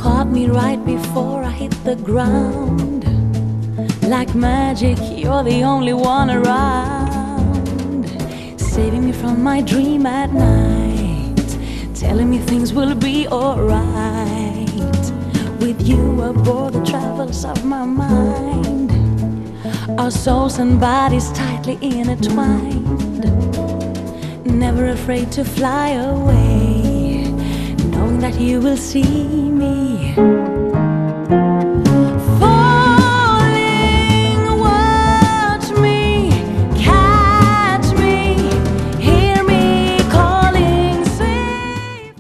caught me right before I hit the ground. Like magic, you're the only one around, saving me from my dream at night, telling me things will be alright. With you aboard the travels of my mind, our souls and bodies tightly intertwined, never afraid to fly away, knowing that you will see